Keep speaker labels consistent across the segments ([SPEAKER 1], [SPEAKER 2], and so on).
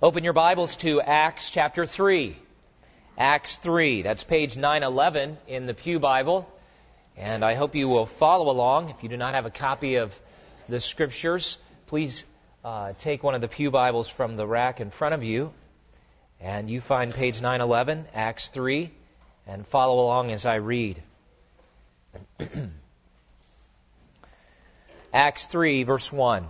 [SPEAKER 1] Open your Bibles to Acts chapter 3. Acts 3. That's page 911 in the Pew Bible. And I hope you will follow along. If you do not have a copy of the Scriptures, please take one of the Pew Bibles from the rack in front of you. And you find page 911, Acts 3, and follow along as I read. Acts 3, verse 1.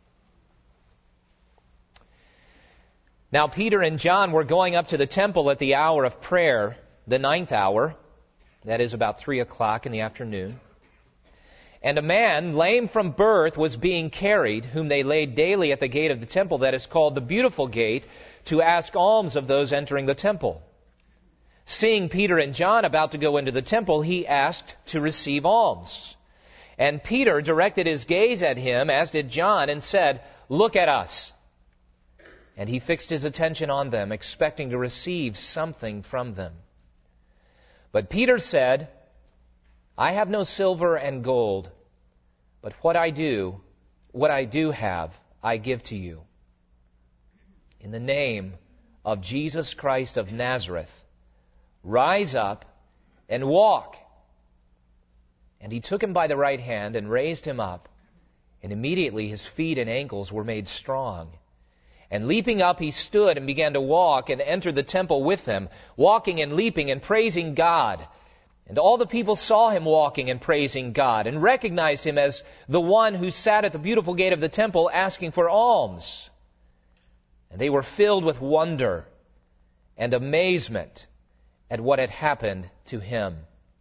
[SPEAKER 1] Now Peter and John were going up to the temple at the hour of prayer, the 9th hour, that is about 3 o'clock in the afternoon. And a man, lame from birth, was being carried, whom they laid daily at the gate of the temple that is called the Beautiful Gate, to ask alms of those entering the temple. Seeing Peter and John about to go into the temple, he asked to receive alms. And Peter directed his gaze at him, as did John, and said, "Look at us." And he fixed his attention on them, expecting to receive something from them. But Peter said, "I have no silver and gold, but what I do have, I give to you. In the name of Jesus Christ of Nazareth, rise up and walk." And he took him by the right hand and raised him up, and immediately his feet and ankles were made strong. And leaping up, he stood and began to walk and entered the temple with them, walking and leaping and praising God. And all the people saw him walking and praising God and recognized him as the one who sat at the beautiful gate of the temple asking for alms. And they were filled with wonder and amazement at what had happened to him.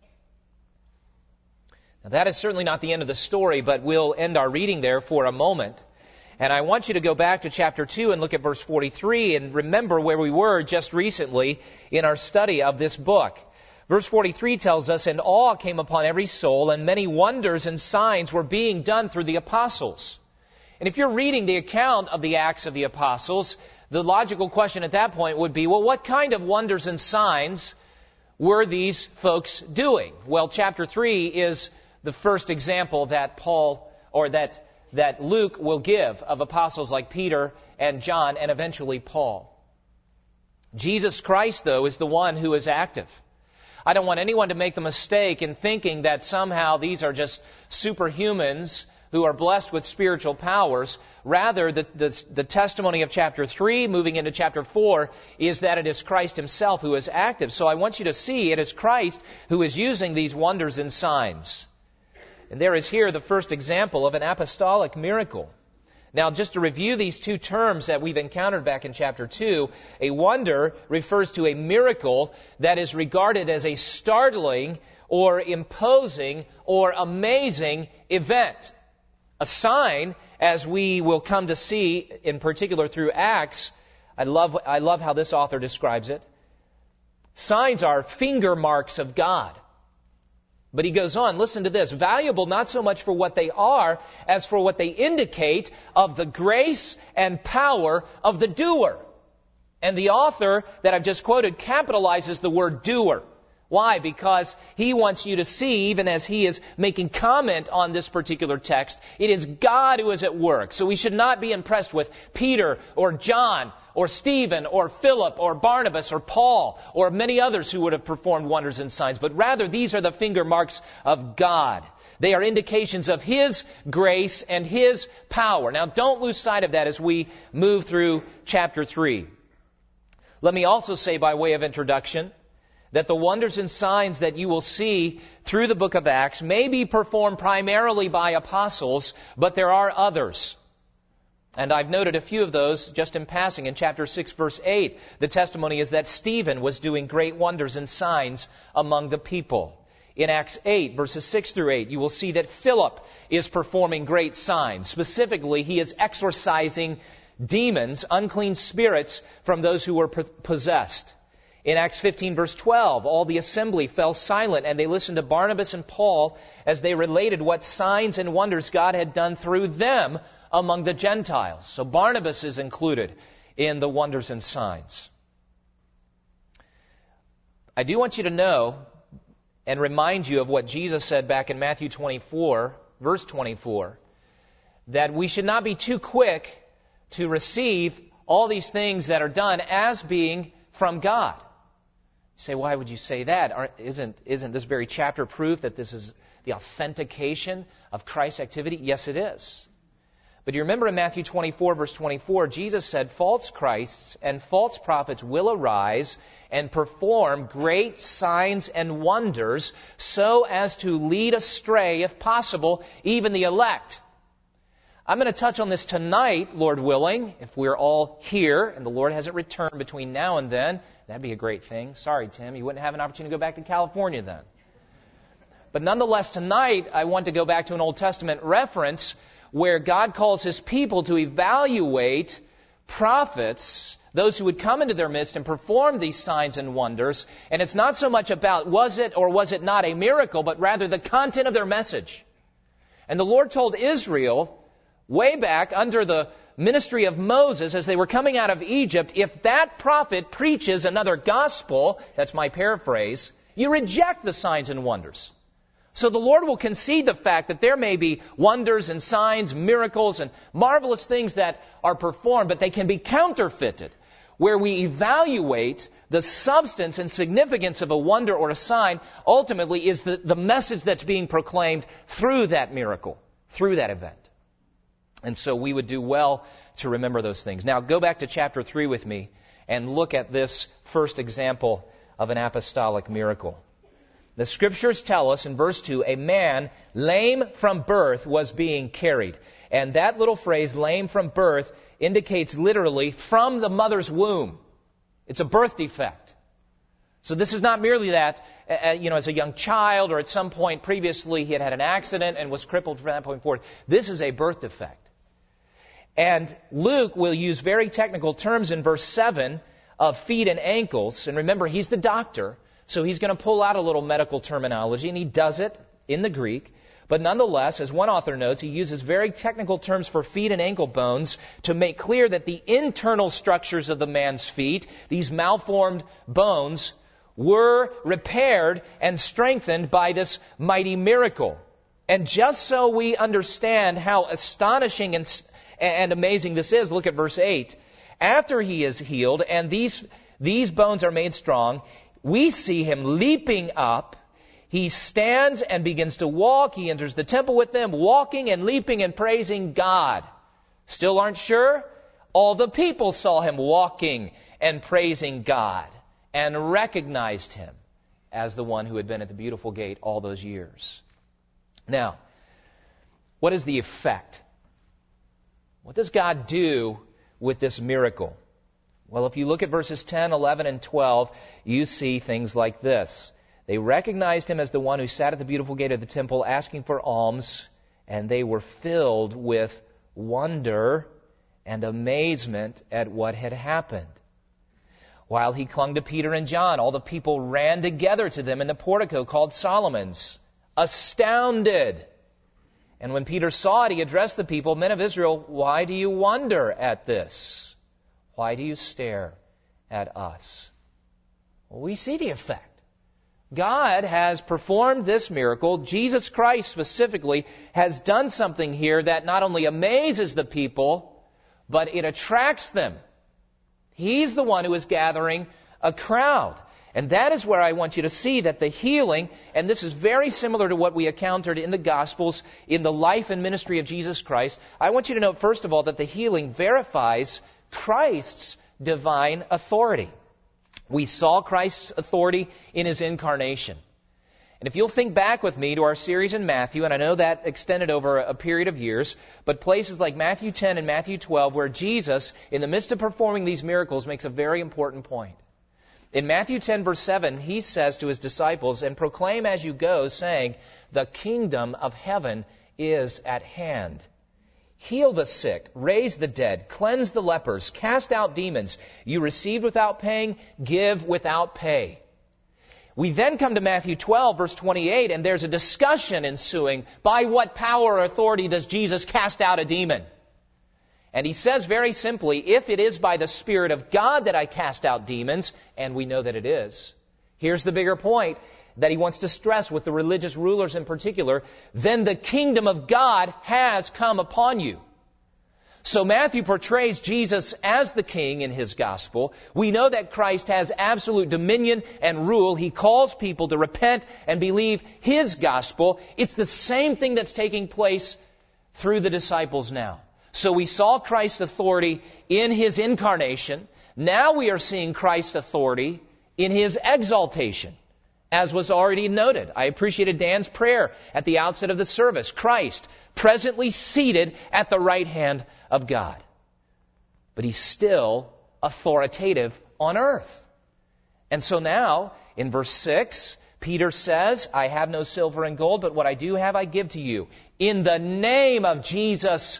[SPEAKER 1] Now that is certainly not the end of the story, but we'll end our reading there for a moment. And I want you to go back to chapter 2 and look at verse 43 and remember where we were just recently in our study of this book. Verse 43 tells us, "And awe came upon every soul, and many wonders and signs were being done through the apostles." And if you're reading the account of the Acts of the Apostles, the logical question at that point would be, well, what kind of wonders and signs were these folks doing? Well, chapter 3 is the first example that that Luke will give of apostles like Peter and John and eventually Paul. Jesus Christ, though, is the one who is active. I don't want anyone to make the mistake in thinking that somehow these are just superhumans who are blessed with spiritual powers. Rather, the testimony of chapter 3, moving into chapter 4, is that it is Christ himself who is active. So I want you to see it is Christ who is using these wonders and signs. And there is here the first example of an apostolic miracle. Now, just to review these two terms that we've encountered back in chapter 2, a wonder refers to a miracle that is regarded as a startling or imposing or amazing event. A sign, as we will come to see in particular through Acts, I love how this author describes it. Signs are finger marks of God. But he goes on, listen to this, valuable not so much for what they are as for what they indicate of the grace and power of the doer. And the author that I've just quoted capitalizes the word doer. Why? Because he wants you to see, even as he is making comment on this particular text, it is God who is at work. So we should not be impressed with Peter or John or Stephen or Philip or Barnabas or Paul or many others who would have performed wonders and signs. But rather, these are the finger marks of God. They are indications of his grace and his power. Now, don't lose sight of that as we move through chapter 3. Let me also say by way of introduction that the wonders and signs that you will see through the book of Acts may be performed primarily by apostles, but there are others. And I've noted a few of those just in passing. In chapter 6, verse 8, the testimony is that Stephen was doing great wonders and signs among the people. In Acts 8, verses 6 through 8, you will see that Philip is performing great signs. Specifically, he is exorcising demons, unclean spirits, from those who were possessed. In Acts 15, verse 12, all the assembly fell silent, and they listened to Barnabas and Paul as they related what signs and wonders God had done through them among the Gentiles. So Barnabas is included in the wonders and signs. I do want you to know and remind you of what Jesus said back in Matthew 24, verse 24, that we should not be too quick to receive all these things that are done as being from God. You say, why would you say that? Isn't this very chapter proof that this is the authentication of Christ's activity? Yes, it is. But you remember in Matthew 24, verse 24, Jesus said, false Christs and false prophets will arise and perform great signs and wonders so as to lead astray, if possible, even the elect. I'm going to touch on this tonight, Lord willing, if we're all here and the Lord hasn't returned between now and then. That'd be a great thing. Sorry, Tim, you wouldn't have an opportunity to go back to California then. But nonetheless, tonight I want to go back to an Old Testament reference where God calls His people to evaluate prophets, those who would come into their midst and perform these signs and wonders. And it's not so much about was it or was it not a miracle, but rather the content of their message. And the Lord told Israel way back under the ministry of Moses as they were coming out of Egypt, if that prophet preaches another gospel, that's my paraphrase, you reject the signs and wonders. So the Lord will concede the fact that there may be wonders and signs, miracles, and marvelous things that are performed, but they can be counterfeited, where we evaluate the substance and significance of a wonder or a sign ultimately is the message that's being proclaimed through that miracle, through that event. And so we would do well to remember those things. Now go back to chapter 3 with me and look at this first example of an apostolic miracle. The Scriptures tell us in verse 2, a man lame from birth was being carried. And that little phrase, lame from birth, indicates literally from the mother's womb. It's a birth defect. So this is not merely that, as a young child or at some point previously he had had an accident and was crippled from that point forward. This is a birth defect. And Luke will use very technical terms in verse 7 of feet and ankles. And remember, he's the doctor. So he's going to pull out a little medical terminology, and he does it in the Greek. But nonetheless, as one author notes, he uses very technical terms for feet and ankle bones to make clear that the internal structures of the man's feet, these malformed bones, were repaired and strengthened by this mighty miracle. And just so we understand how astonishing and amazing this is, look at verse 8. After he is healed and these bones are made strong, we see him leaping up. He stands and begins to walk. He enters the temple with them, walking and leaping and praising God. Still aren't sure? All the people saw him walking and praising God and recognized him as the one who had been at the beautiful gate all those years. Now, what is the effect? What does God do with this miracle? Well, if you look at verses 10, 11, and 12, you see things like this. They recognized him as the one who sat at the beautiful gate of the temple asking for alms, and they were filled with wonder and amazement at what had happened. While he clung to Peter and John, all the people ran together to them in the portico called Solomon's, astounded. And when Peter saw it, he addressed the people, men of Israel, why do you wonder at this? Why do you stare at us? Well, we see the effect. God has performed this miracle. Jesus Christ specifically has done something here that not only amazes the people, but it attracts them. He's the one who is gathering a crowd. And that is where I want you to see that the healing, and this is very similar to what we encountered in the Gospels, in the life and ministry of Jesus Christ. I want you to note, first of all, that the healing verifies Christ's divine authority. We saw Christ's authority in His incarnation. And if you'll think back with me to our series in Matthew, and I know that extended over a period of years, but places like Matthew 10 and Matthew 12, where Jesus, in the midst of performing these miracles, makes a very important point. In Matthew 10, verse 7, He says to His disciples, and proclaim as you go, saying, the kingdom of heaven is at hand. Heal the sick, raise the dead, cleanse the lepers, cast out demons. You received without paying, give without pay. We then come to Matthew 12, verse 28, and there's a discussion ensuing. By what power or authority does Jesus cast out a demon? And He says very simply, if it is by the Spirit of God that I cast out demons, and we know that it is, here's the bigger point that He wants to stress with the religious rulers in particular, then the kingdom of God has come upon you. So Matthew portrays Jesus as the king in his gospel. We know that Christ has absolute dominion and rule. He calls people to repent and believe his gospel. It's the same thing that's taking place through the disciples now. So we saw Christ's authority in his incarnation. Now we are seeing Christ's authority in his exaltation, as was already noted. I appreciated Dan's prayer at the outset of the service. Christ, presently seated at the right hand of God. But he's still authoritative on earth. And so now, in verse 6, Peter says, I have no silver and gold, but what I do have I give to you. In the name of Jesus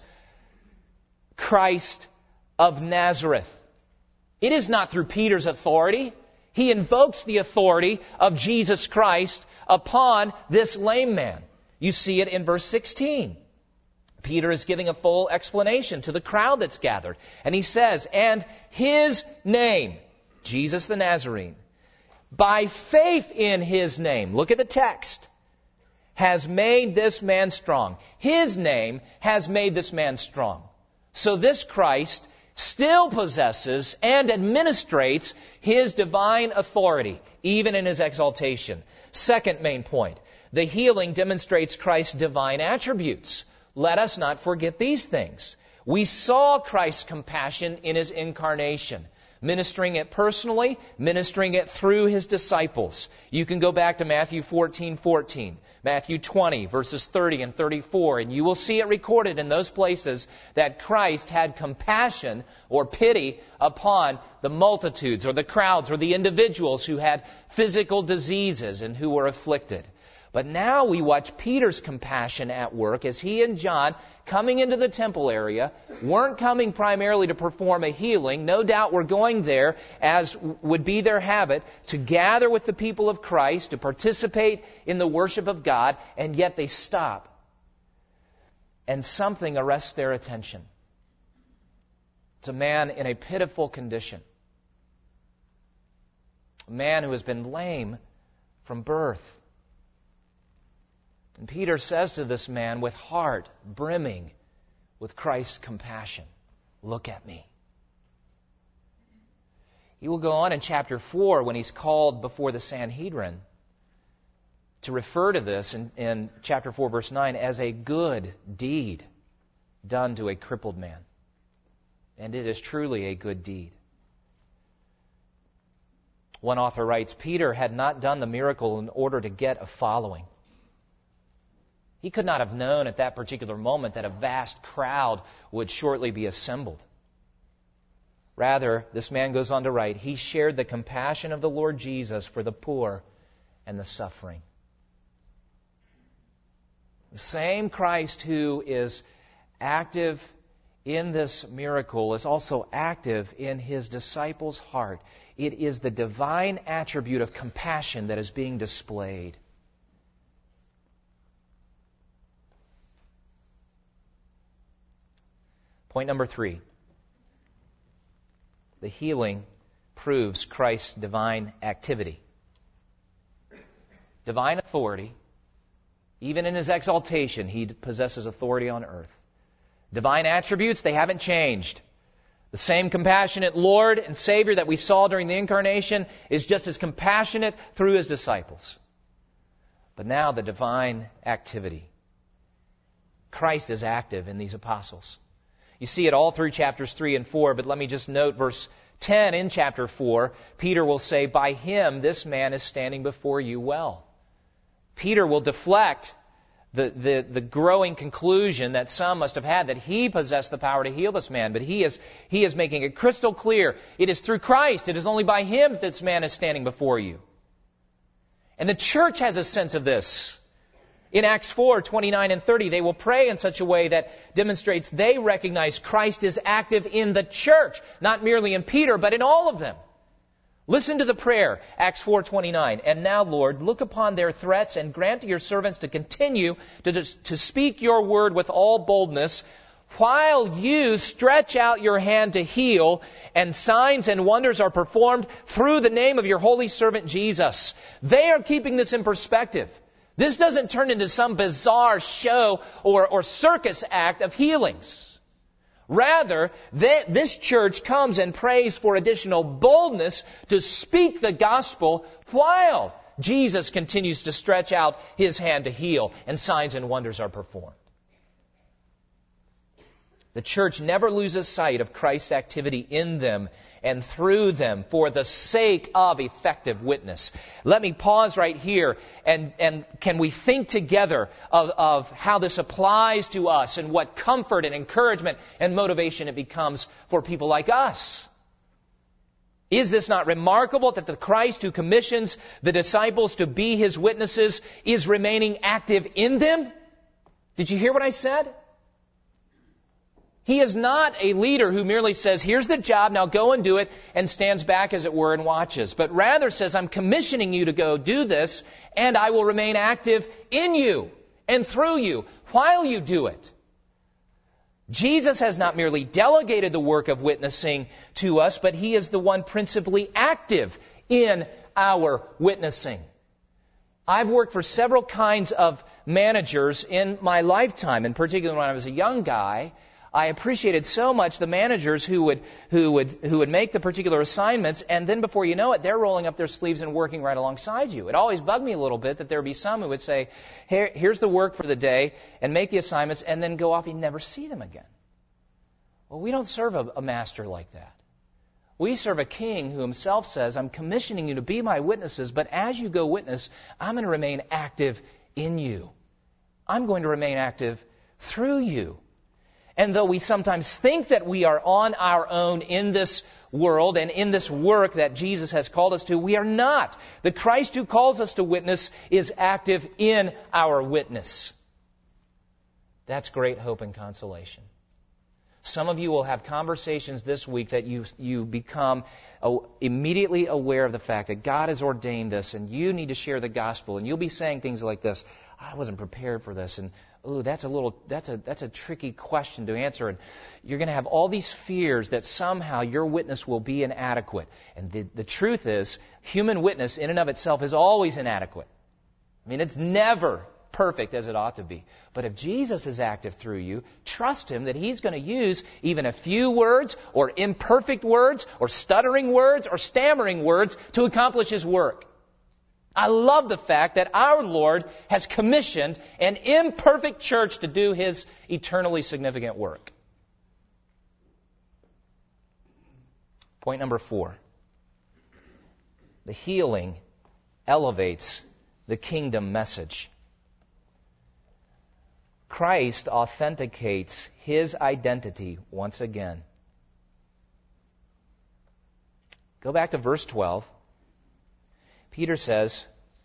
[SPEAKER 1] Christ of Nazareth. It is not through Peter's authority. He invokes the authority of Jesus Christ upon this lame man. You see it in verse 16. Peter is giving a full explanation to the crowd that's gathered. And he says, and his name, Jesus the Nazarene, by faith in his name, look at the text, has made this man strong. His name has made this man strong. So this Christ still possesses and administrates his divine authority, even in his exaltation. Second main point, the healing demonstrates Christ's divine attributes. Let us not forget these things. We saw Christ's compassion in his incarnation, ministering it personally, ministering it through his disciples. You can go back to Matthew 14:14, Matthew 20, verses 30 and 34, and you will see it recorded in those places that Christ had compassion or pity upon the multitudes or the crowds or the individuals who had physical diseases and who were afflicted. But now we watch Peter's compassion at work as he and John, coming into the temple area, weren't coming primarily to perform a healing. No doubt were going there, as would be their habit, to gather with the people of Christ, to participate in the worship of God, and yet they stop. And something arrests their attention. It's a man in a pitiful condition. A man who has been lame from birth. And Peter says to this man with heart brimming with Christ's compassion, look at me. He will go on in chapter 4 when he's called before the Sanhedrin to refer to this in chapter 4 verse 9 as a good deed done to a crippled man. And it is truly a good deed. One author writes, Peter had not done the miracle in order to get a following. He could not have known at that particular moment that a vast crowd would shortly be assembled. Rather, this man goes on to write, he shared the compassion of the Lord Jesus for the poor and the suffering. The same Christ who is active in this miracle is also active in his disciples' heart. It is the divine attribute of compassion that is being displayed. Point number 3. The healing proves Christ's divine activity. Divine authority. Even in his exaltation, he possesses authority on earth. Divine attributes, they haven't changed. The same compassionate Lord and Savior that we saw during the incarnation is just as compassionate through his disciples. But now the divine activity. Christ is active in these apostles. You see it all through chapters 3 and 4, but let me just note verse 10 in chapter 4. Peter will say, by him this man is standing before you well. Peter will deflect the growing conclusion that some must have had that he possessed the power to heal this man. But he is making it crystal clear. It is through Christ. It is only by him that this man is standing before you. And the church has a sense of this. In Acts 4, 29 and 30, they will pray in such a way that demonstrates they recognize Christ is active in the church, not merely in Peter, but in all of them. Listen to the prayer, Acts 4:29. And now, Lord, look upon their threats and grant to your servants to continue to speak your word with all boldness, while you stretch out your hand to heal, and signs and wonders are performed through the name of your holy servant Jesus. They are keeping this in perspective. This doesn't turn into some bizarre show or circus act of healings. Rather, this church comes and prays for additional boldness to speak the gospel while Jesus continues to stretch out His hand to heal and signs and wonders are performed. The church never loses sight of Christ's activity in them and through them for the sake of effective witness. Let me pause right here and can we think together of how this applies to us and what comfort and encouragement and motivation it becomes for people like us? Is this not remarkable that the Christ who commissions the disciples to be His witnesses is remaining active in them? Did you hear what I said? He is not a leader who merely says, here's the job, now go and do it, and stands back, as it were, and watches. But rather says, I'm commissioning you to go do this, and I will remain active in you and through you while you do it. Jesus has not merely delegated the work of witnessing to us, but He is the one principally active in our witnessing. I've worked for several kinds of managers in my lifetime, and particularly when I was a young guy. I appreciated so much the managers who would make the particular assignments, and then before you know it, they're rolling up their sleeves and working right alongside you. It always bugged me a little bit that there would be some who would say, here's the work for the day, and make the assignments, and then go off and never see them again. Well, we don't serve a master like that. We serve a king who Himself says, I'm commissioning you to be my witnesses, but as you go witness, I'm going to remain active in you. I'm going to remain active through you. And though we sometimes think that we are on our own in this world and in this work that Jesus has called us to, we are not. The Christ who calls us to witness is active in our witness. That's great hope and consolation. Some of you will have conversations this week that you become immediately aware of the fact that God has ordained this and you need to share the gospel. And you'll be saying things like this, I wasn't prepared for this, and ooh, that's a tricky question to answer. And you're going to have all these fears that somehow your witness will be inadequate. And the truth is, human witness in and of itself is always inadequate. I mean, it's never perfect as it ought to be. But if Jesus is active through you, trust Him that He's going to use even a few words or imperfect words or stuttering words or stammering words to accomplish His work. I love the fact that our Lord has commissioned an imperfect church to do His eternally significant work. Point number 4. The healing elevates the kingdom message. Christ authenticates His identity once again. Go back to verse 12. Peter says,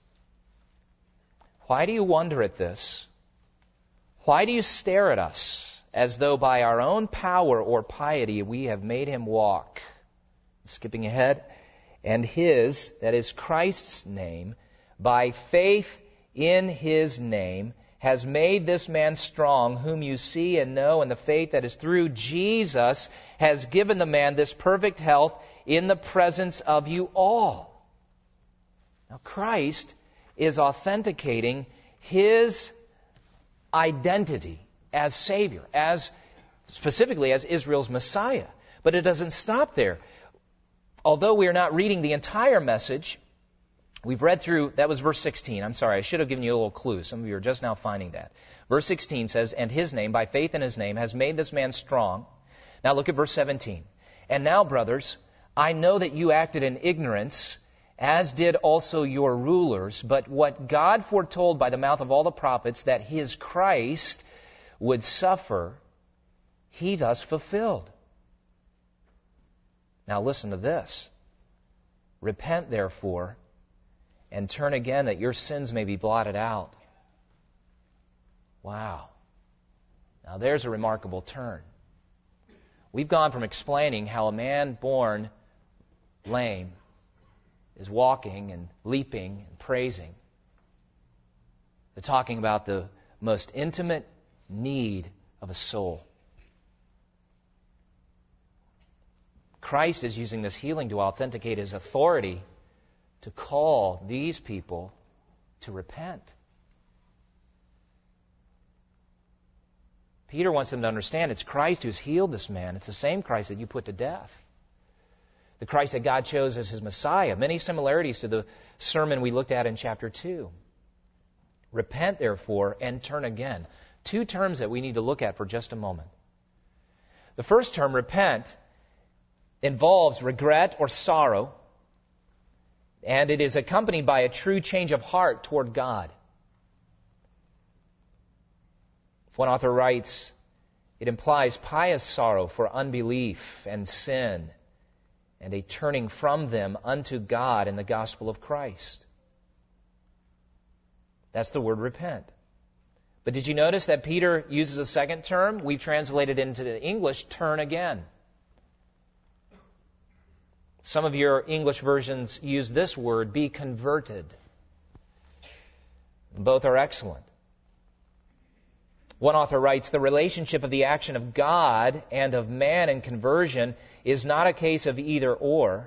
[SPEAKER 1] why do you wonder at this? Why do you stare at us as though by our own power or piety we have made Him walk? Skipping ahead. And His, that is Christ's name, by faith in His name, has made this man strong, whom you see and know, and the faith that is through Jesus has given the man this perfect health in the presence of you all. Now, Christ is authenticating His identity as Savior, specifically as Israel's Messiah. But it doesn't stop there. Although we are not reading the entire message, we've read through, that was verse 16. I'm sorry, I should have given you a little clue. Some of you are just now finding that. Verse 16 says, and His name, by faith in His name, has made this man strong. Now look at verse 17. And now, brothers, I know that you acted in ignorance, as did also your rulers, but what God foretold by the mouth of all the prophets, that His Christ would suffer, He thus fulfilled. Now listen to this. Repent, therefore, and turn again, that your sins may be blotted out. Wow. Now there's a remarkable turn. We've gone from explaining how a man born lame is walking and leaping and praising, to talking about the most intimate need of a soul. Christ is using this healing to authenticate His authority to call these people to repent. Peter wants them to understand it's Christ who's healed this man. It's the same Christ that you put to death. The Christ that God chose as his Messiah. Many similarities to the sermon we looked at in chapter 2. Repent, therefore, and turn again. Two terms that we need to look at for just a moment. The first term, repent, involves regret or sorrow, and it is accompanied by a true change of heart toward God. One author writes, it implies pious sorrow for unbelief and sin, and a turning from them unto God in the gospel of Christ. That's the word repent. But did you notice that Peter uses a second term? We've translated into the English, turn again. Some of your English versions use this word, be converted. Both are excellent. One author writes, the relationship of the action of God and of man in conversion is not a case of either or.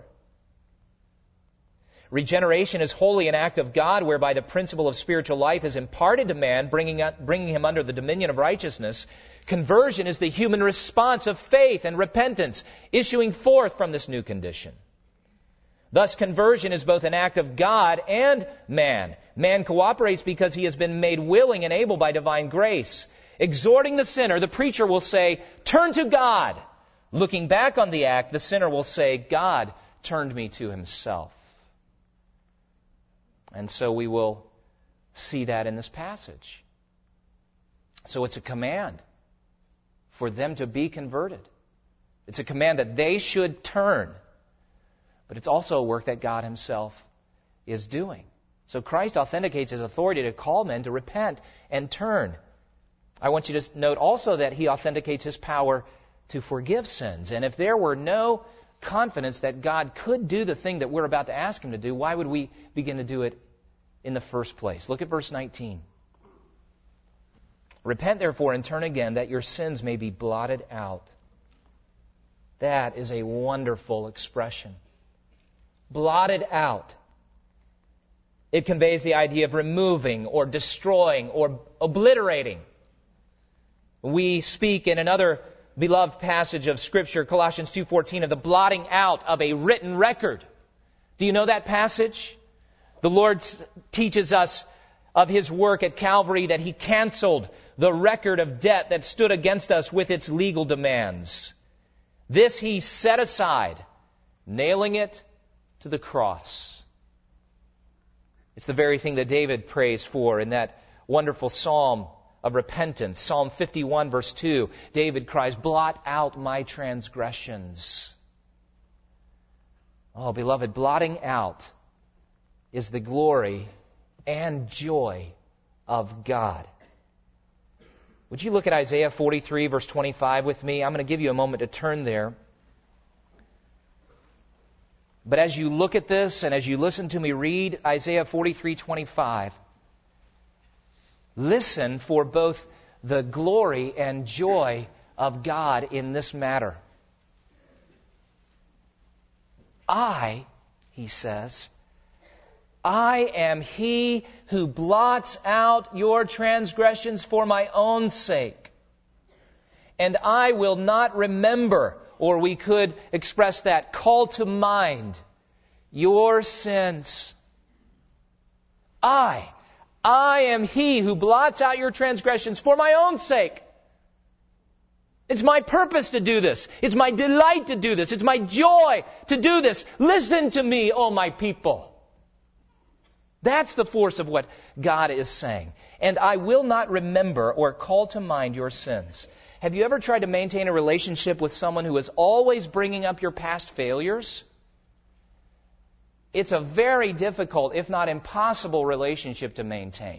[SPEAKER 1] Regeneration is wholly an act of God whereby the principle of spiritual life is imparted to man, bringing him under the dominion of righteousness. Conversion is the human response of faith and repentance, issuing forth from this new condition. Thus, conversion is both an act of God and man. Man cooperates because he has been made willing and able by divine grace. Exhorting the sinner, the preacher will say, turn to God. Looking back on the act, the sinner will say, God turned me to himself. And so we will see that in this passage. So it's a command for them to be converted. It's a command that they should turn. But it's also a work that God himself is doing. So Christ authenticates his authority to call men to repent and turn. I want you to note also that he authenticates his power to forgive sins. And if there were no confidence that God could do the thing that we're about to ask him to do, why would we begin to do it in the first place? Look at verse 19. Repent therefore and turn again, that your sins may be blotted out. That is a wonderful expression. Blotted out. It conveys the idea of removing or destroying or obliterating. We speak in another beloved passage of Scripture, Colossians 2:14, of the blotting out of a written record. Do you know that passage? The Lord teaches us of his work at Calvary that he canceled the record of debt that stood against us with its legal demands. This he set aside, nailing it to the cross. It's the very thing that David prays for in that wonderful psalm of repentance. Psalm 51 verse 2, David cries, blot out my transgressions. Oh, beloved, blotting out is the glory and joy of God. Would you look at Isaiah 43 verse 25 with me? I'm going to give you a moment to turn there. But as you look at this and as you listen to me read Isaiah 43:25, listen for both the glory and joy of God in this matter. He says, I am he who blots out your transgressions for my own sake. And I will not remember, or we could express that, call to mind your sins. I am he who blots out your transgressions for my own sake. It's my purpose to do this. It's my delight to do this. It's my joy to do this. Listen to me, O my people. That's the force of what God is saying. And I will not remember or call to mind your sins. Have you ever tried to maintain a relationship with someone who is always bringing up your past failures? It's a very difficult, if not impossible, relationship to maintain.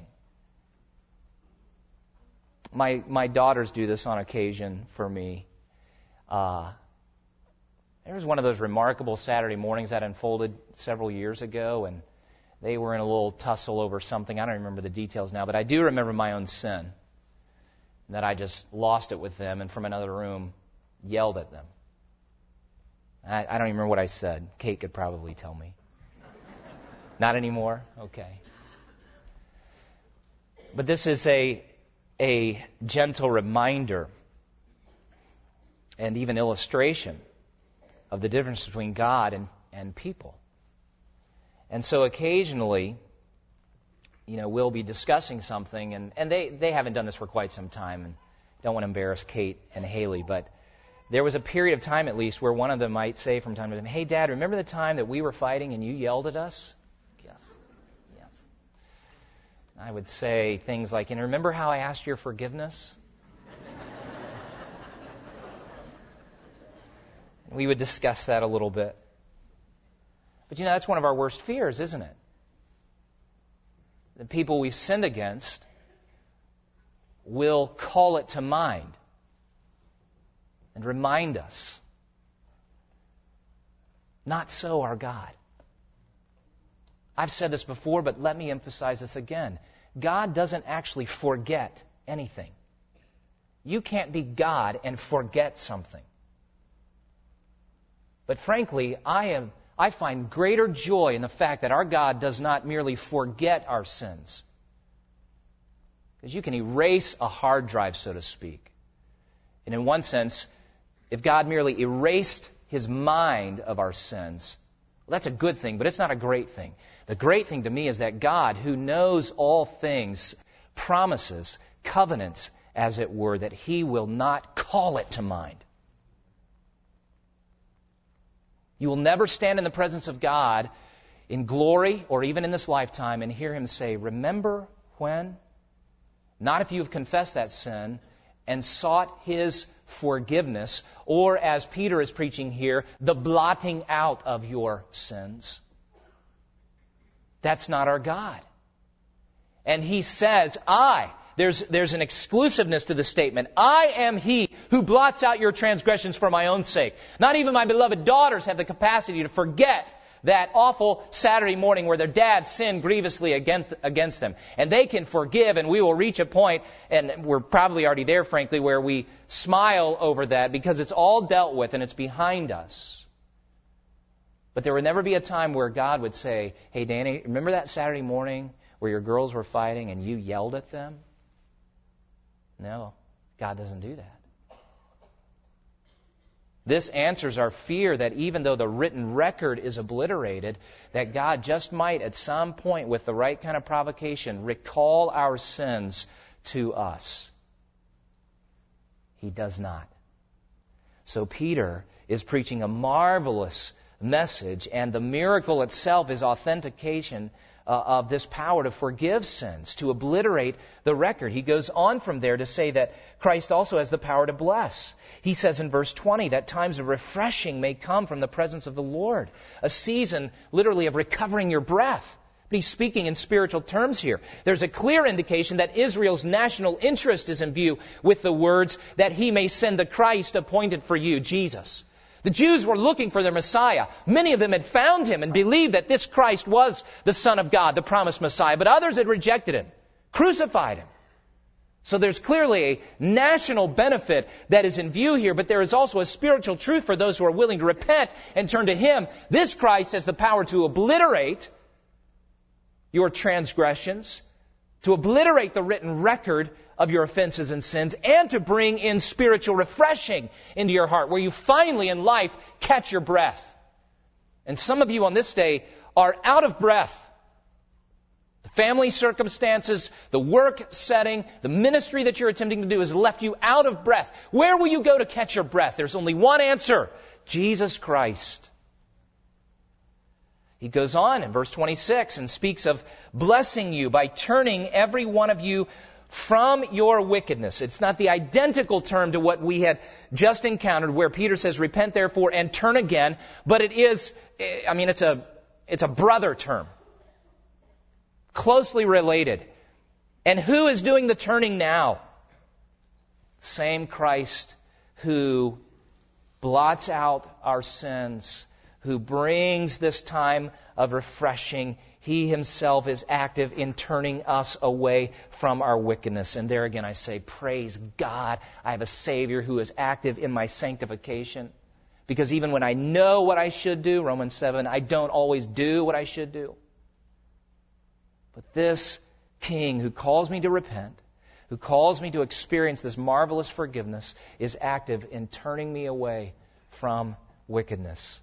[SPEAKER 1] My daughters do this on occasion for me. There was one of those remarkable Saturday mornings that unfolded several years ago, and they were in a little tussle over something. I don't remember the details now, but I do remember my own sin. That I just lost it with them and from another room yelled at them. I don't even remember what I said. Kate could probably tell me. Not anymore? Okay. But this is a a gentle reminder and even illustration of the difference between God and people. And so occasionally, we'll be discussing something, and they haven't done this for quite some time, and don't want to embarrass Kate and Haley, but there was a period of time at least where one of them might say from time to time, "Hey, Dad, remember the time that we were fighting and you yelled at us?" Yes. I would say things like, "And remember how I asked your forgiveness?" We would discuss that a little bit. But that's one of our worst fears, isn't it? The people we've sinned against will call it to mind and remind us. Not so our God. I've said this before, but let me emphasize this again. God doesn't actually forget anything. You can't be God and forget something. But frankly, I find greater joy in the fact that our God does not merely forget our sins. Because you can erase a hard drive, so to speak. And in one sense, if God merely erased His mind of our sins, well, that's a good thing, but it's not a great thing. The great thing to me is that God, who knows all things, promises, covenants, as it were, that He will not call it to mind. You will never stand in the presence of God in glory or even in this lifetime and hear Him say, "Remember when?" Not if you have confessed that sin and sought His forgiveness, or as Peter is preaching here, the blotting out of your sins. That's not our God. And He says, There's an exclusiveness to the statement. "I am He who blots out your transgressions for my own sake." Not even my beloved daughters have the capacity to forget that awful Saturday morning where their dad sinned grievously against them. And they can forgive, and we will reach a point, and we're probably already there, frankly, where we smile over that because it's all dealt with and it's behind us. But there would never be a time where God would say, "Hey, Danny, remember that Saturday morning where your girls were fighting and you yelled at them?" No, God doesn't do that. This answers our fear that even though the written record is obliterated, that God just might at some point with the right kind of provocation recall our sins to us. He does not. So Peter is preaching a marvelous message, and the miracle itself is authentication of this power to forgive sins, to obliterate the record. He goes on from there to say that Christ also has the power to bless. He says in verse 20 that times of refreshing may come from the presence of the Lord. A season, literally, of recovering your breath. But he's speaking in spiritual terms here. There's a clear indication that Israel's national interest is in view with the words that He may send the Christ appointed for you, Jesus. The Jews were looking for their Messiah. Many of them had found Him and believed that this Christ was the Son of God, the promised Messiah. But others had rejected Him, crucified Him. So there's clearly a national benefit that is in view here, but there is also a spiritual truth for those who are willing to repent and turn to Him. This Christ has the power to obliterate your transgressions, to obliterate the written record of your offenses and sins, and to bring in spiritual refreshing into your heart, where you finally in life catch your breath. And some of you on this day are out of breath. The family circumstances, the work setting, the ministry that you're attempting to do has left you out of breath. Where will you go to catch your breath? There's only one answer: Jesus Christ. He goes on in verse 26 and speaks of blessing you by turning every one of you from your wickedness. It's not the identical term to what we had just encountered where Peter says, "Repent therefore and turn again," but it is, it's a brother term. Closely related. And who is doing the turning now? Same Christ who blots out our sins, who brings this time of refreshing. He Himself is active in turning us away from our wickedness. And there again I say, praise God, I have a Savior who is active in my sanctification. Because even when I know what I should do, Romans 7, I don't always do what I should do. But this King who calls me to repent, who calls me to experience this marvelous forgiveness, is active in turning me away from wickedness.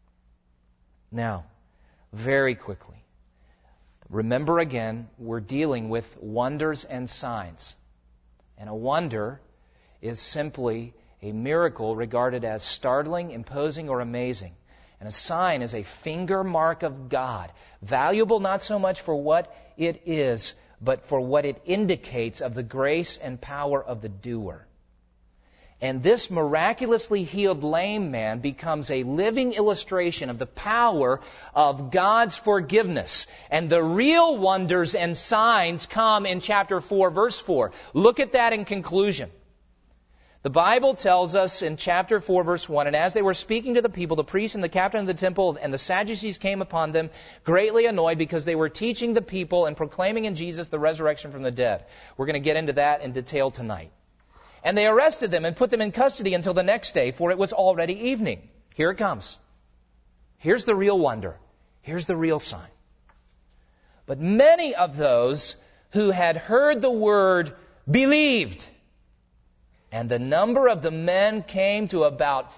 [SPEAKER 1] Now, very quickly, remember again, we're dealing with wonders and signs. And a wonder is simply a miracle regarded as startling, imposing, or amazing. And a sign is a finger mark of God, valuable not so much for what it is, but for what it indicates of the grace and power of the doer. And this miraculously healed lame man becomes a living illustration of the power of God's forgiveness. And the real wonders and signs come in chapter 4, verse 4. Look at that in conclusion. The Bible tells us in chapter 4, verse 1, "And as they were speaking to the people, the priests and the captain of the temple and the Sadducees came upon them, greatly annoyed because they were teaching the people and proclaiming in Jesus the resurrection from the dead." We're going to get into that in detail tonight. "And they arrested them and put them in custody until the next day, for it was already evening." Here it comes. Here's the real wonder. Here's the real sign. "But many of those who had heard the word believed. And the number of the men came to about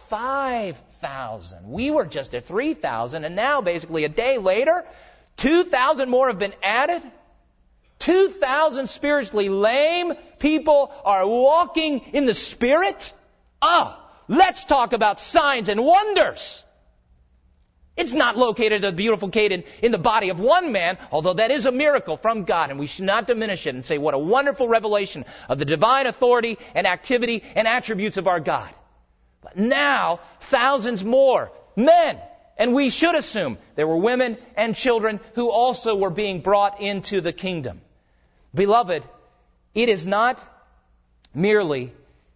[SPEAKER 1] 5,000. We were just at 3,000, and now basically a day later, 2,000 more have been added. 2,000 spiritually lame people are walking in the Spirit. Let's talk about signs and wonders. It's not located at the beautiful gate in the body of one man, although that is a miracle from God, and we should not diminish it and say what a wonderful revelation of the divine authority and activity and attributes of our God. But now, thousands more men, and we should assume there were women and children who also were being brought into the kingdom. Beloved, it is not merely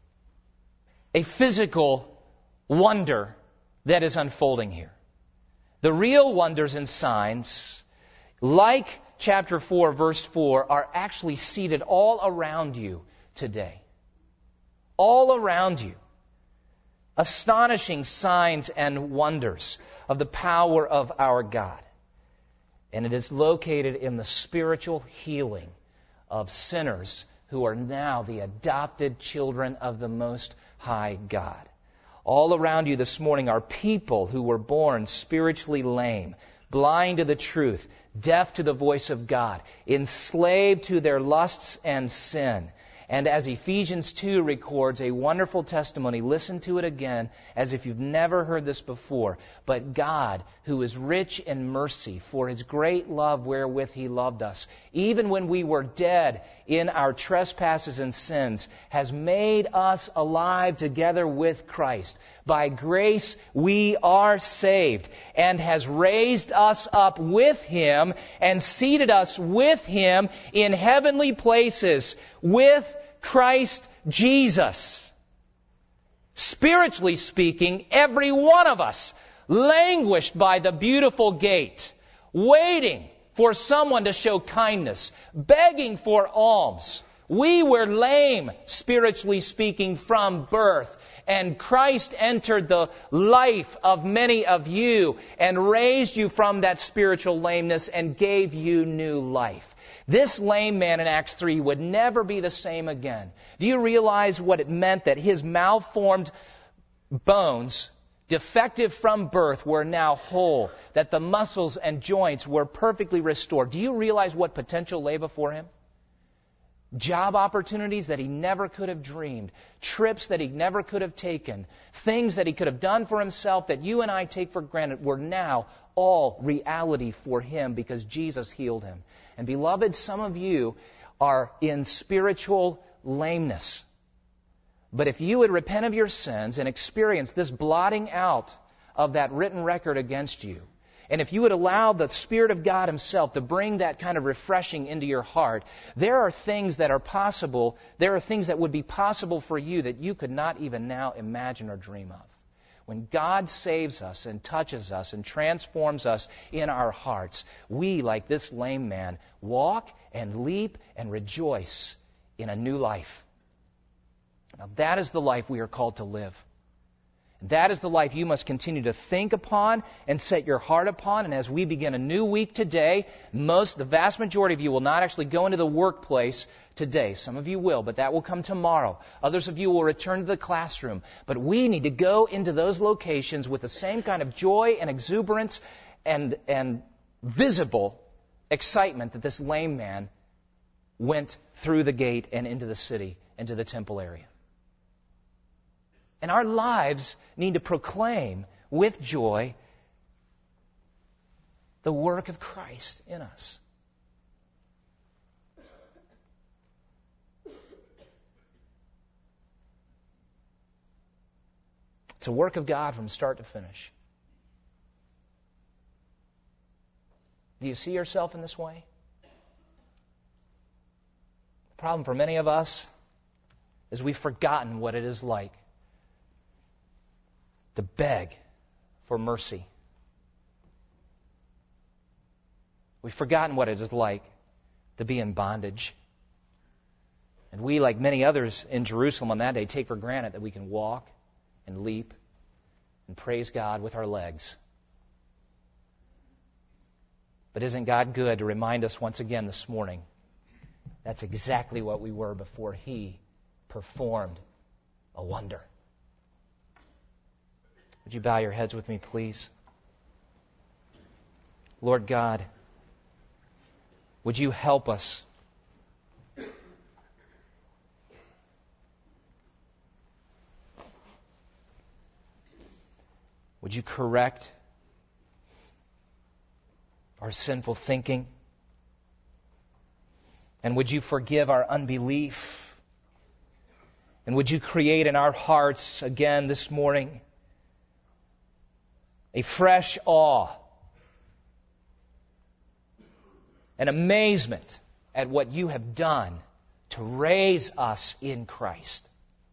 [SPEAKER 1] a physical wonder that is unfolding here. The real wonders and signs, like chapter 4, verse 4, are actually seated all around you today. All around you. Astonishing signs and wonders of the power of our God. And it is located in the spiritual healing of sinners who are now the adopted children of the Most High God. All around you this morning are people who were born spiritually lame, blind to the truth, deaf to the voice of God, enslaved to their lusts and sin. And as Ephesians 2 records a wonderful testimony, listen to it again as if you've never heard this before. "But God, who is rich in mercy, for His great love wherewith He loved us, even when we were dead in our trespasses and sins, has made us alive together with Christ. By grace we are saved, and has raised us up with Him, and seated us with Him in heavenly places, with Christ Jesus." Spiritually speaking, every one of us languished by the beautiful gate, waiting for someone to show kindness, begging for alms. We were lame, spiritually speaking, from birth, and Christ entered the life of many of you and raised you from that spiritual lameness and gave you new life. This lame man in Acts 3 would never be the same again. Do you realize what it meant that his malformed bones, defective from birth, were now whole, that the muscles and joints were perfectly restored? Do you realize what potential lay before him? Job opportunities that he never could have dreamed, trips that he never could have taken, things that he could have done for himself that you and I take for granted were now all reality for him because Jesus healed him. And beloved, some of you are in spiritual lameness. But if you would repent of your sins and experience this blotting out of that written record against you, and if you would allow the Spirit of God Himself to bring that kind of refreshing into your heart, there are things that are possible, there are things that would be possible for you that you could not even now imagine or dream of. When God saves us and touches us and transforms us in our hearts, we, like this lame man, walk and leap and rejoice in a new life. Now that is the life we are called to live. That is the life you must continue to think upon and set your heart upon. And as we begin a new week today, the vast majority of you will not actually go into the workplace today. Some of you will, but that will come tomorrow. Others of you will return to the classroom. But we need to go into those locations with the same kind of joy and exuberance and visible excitement that this lame man went through the gate and into the city, into the temple area. And our lives need to proclaim with joy the work of Christ in us. It's a work of God from start to finish. Do you see yourself in this way? The problem for many of us is we've forgotten what it is like to beg for mercy. We've forgotten what it is like to be in bondage. And we, like many others in Jerusalem on that day, take for granted that we can walk and leap and praise God with our legs. But isn't God good to remind us once again this morning that's exactly what we were before He performed a wonder? Would you bow your heads with me, please? Lord God, would you help us? Would you correct our sinful thinking? And would you forgive our unbelief? And would you create in our hearts again this morning a fresh awe, an amazement at what you have done to raise us in Christ.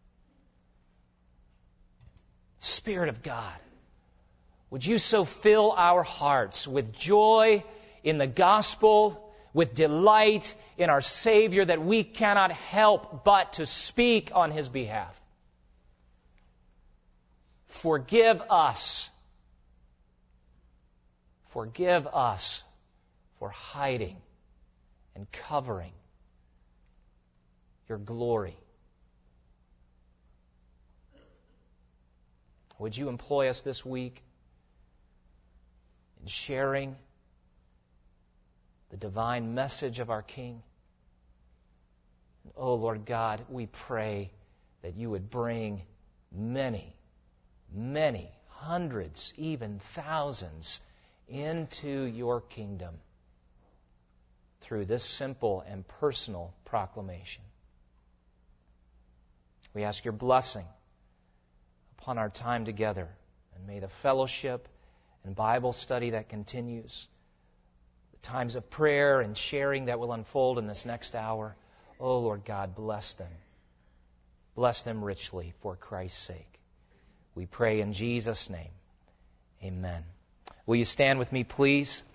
[SPEAKER 1] Spirit of God, would you so fill our hearts with joy in the gospel, with delight in our Savior, that we cannot help but to speak on His behalf. Forgive us. Forgive us for hiding and covering your glory. Would you employ us this week in sharing the divine message of our King? Oh, Lord God, we pray that you would bring many, many, hundreds, even thousands into your kingdom through this simple and personal proclamation. We ask your blessing upon our time together, and may the fellowship and Bible study that continues, the times of prayer and sharing that will unfold in this next hour, oh Lord God, bless them. Bless them richly for Christ's sake. We pray in Jesus' name. Amen. Will you stand with me, please?